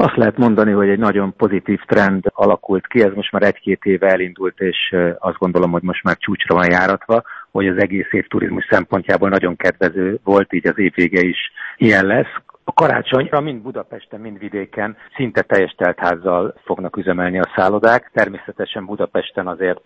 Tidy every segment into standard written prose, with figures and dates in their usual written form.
Azt lehet mondani, hogy egy nagyon pozitív trend alakult ki, ez most már 1-2 éve elindult, és azt gondolom, hogy most már csúcsra van járatva, hogy az egész év turizmus szempontjából nagyon kedvező volt, így az év vége is ilyen lesz. A karácsonyra mind Budapesten, mind vidéken szinte teljes teltházzal fognak üzemelni a szállodák. Természetesen Budapesten azért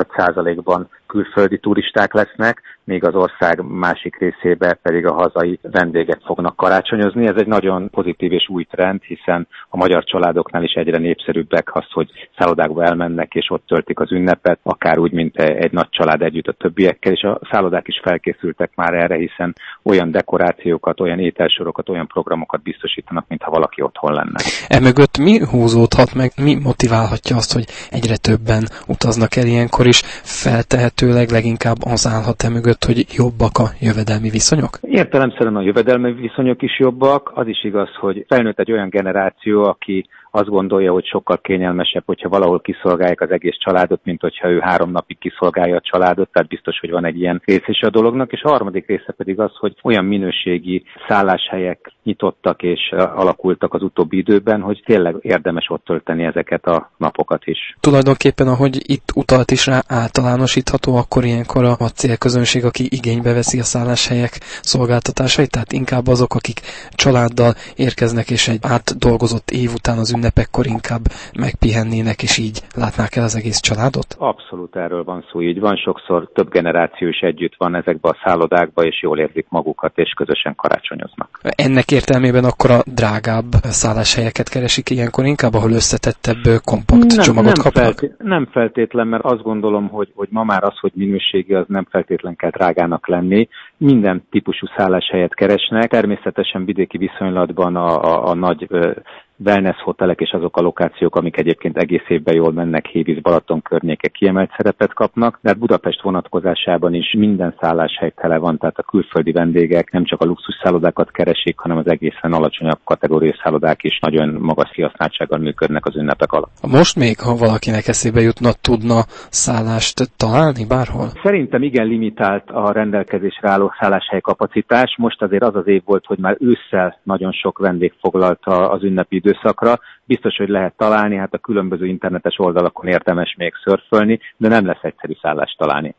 95%-ban külföldi turisták lesznek, még az ország másik részébe pedig a hazai vendégek fognak karácsonyozni. Ez egy nagyon pozitív és új trend, hiszen a magyar családoknál is egyre népszerűbbek az, hogy szállodákba elmennek és ott töltik az ünnepet, akár úgy, mint egy nagy család együtt a többiekkel, és a szállodák is felkészültek már erre, hiszen olyan dekorációkat, olyan ételsorokat, olyan programokat biztosítanak, mintha valaki otthon lenne. Emögött mi húzódhat meg, mi motiválhatja azt, hogy egyre többen utaznak el ilyenkor is? Feltehetőleg leginkább az állhat emögött, hogy jobbak a jövedelmi viszonyok? Értelemszerűen a jövedelmi viszonyok is jobbak. Az is igaz, hogy felnőtt egy olyan generáció, aki azt gondolja, hogy sokkal kényelmesebb, hogyha valahol kiszolgálják az egész családot, mint hogyha ő 3 napig kiszolgálja a családot, tehát biztos, hogy van egy ilyen rész is a dolognak, és a harmadik része pedig az, hogy olyan minőségi szálláshelyek nyitottak és alakultak az utóbbi időben, hogy tényleg érdemes ott tölteni ezeket a napokat is. Tulajdonképpen, ahogy itt utalt is rá, általánosítható, akkor ilyenkor a célközönség, aki igénybe veszi a szálláshelyek szolgáltatásait, tehát inkább azok, akik családdal érkeznek, és egy átdolgozott év után az ünnepekkor inkább megpihennének, és így látnák el az egész családot? Abszolút erről van szó, így van. Sokszor több generáció is együtt van ezekben a szállodákban, és jól érzik magukat, és közösen karácsonyoznak. Ennek értelmében akkor a drágább szálláshelyeket keresik ilyenkor inkább, ahol összetettebb, kompakt csomagot kapnak? Nem feltétlen, mert azt gondolom, hogy ma már az, hogy minőségi, az nem feltétlen kell drágának lenni. Minden típusú szálláshelyet keresnek. Természetesen vidéki viszonylatban a nagy wellness hotelek és azok a lokációk, amik egyébként egész évben jól mennek, Hévíz, Balaton környéke kiemelt szerepet kapnak, de Budapest vonatkozásában is minden szálláshely tele van, tehát a külföldi vendégek nem csak a luxus szállodákat keresik, hanem az egészen alacsonyabb kategóriás szállodák is nagyon magas kihasználtsággal működnek az ünnepek alatt. Most még, ha valakinek eszébe jutna, tudna szállást találni bárhol? Szerintem igen limitált a rendelkezésre álló szálláshely kapacitás. Most azért az az év volt, hogy már ősszel nagyon sok vendég foglalta az ünnepi időszakra. Biztos, hogy lehet találni, hát a különböző internetes oldalakon érdemes még szörfölni, de nem lesz egyszerű szállást találni.